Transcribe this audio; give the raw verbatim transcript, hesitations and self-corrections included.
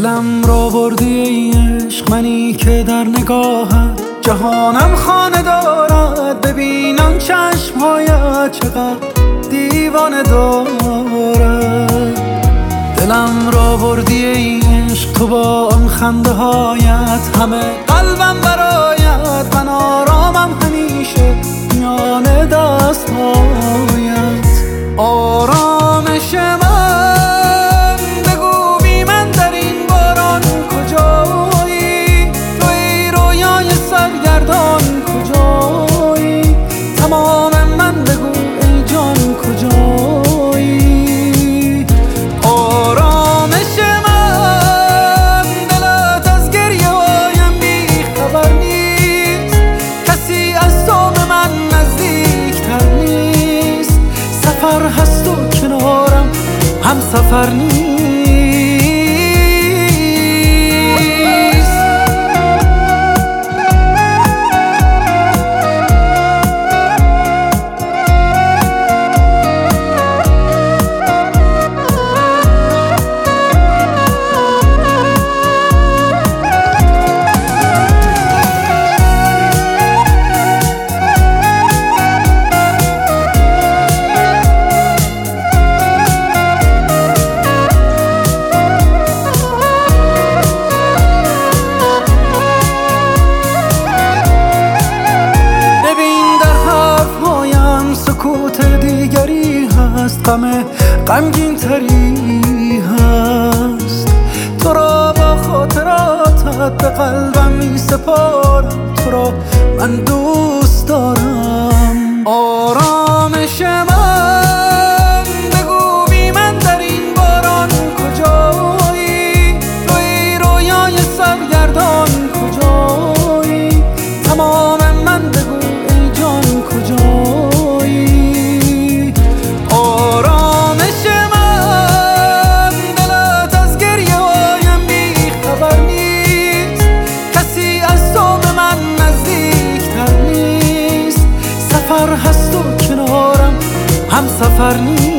دلم را بردی ای عشق، منی که در نگاهت جهانم خانه دارد. ببینم چشمهایت چقدر دیوانه دارد. دلم را بردی ای عشق، تو با آن خنده هایت همه قلبم برایت. من آرامم همیشه میان دست هایت. آرامش من بگو بی من در این باران کجایی؟ تو ای رویای سرگردان کجایی؟ تمام من بگو ای جان کجایی؟ آرامش من دلت از گریه هایم بی خبر نیست. کسی از تو به من نزدیکتر نیست. سفر هست و کنارم هم سفر نیست. دیگری هست، غم غمگین تری هست. تو را با خاطراتت به قلبم می سپارم. تو را من دوست دارم. آرامش من بگو بی من در این باران کجایی؟ تو ای رویای سرگردان کجایی؟ تمام من بگو ای جان کجایی؟ سفر هست و کنارم هم سفر نیست.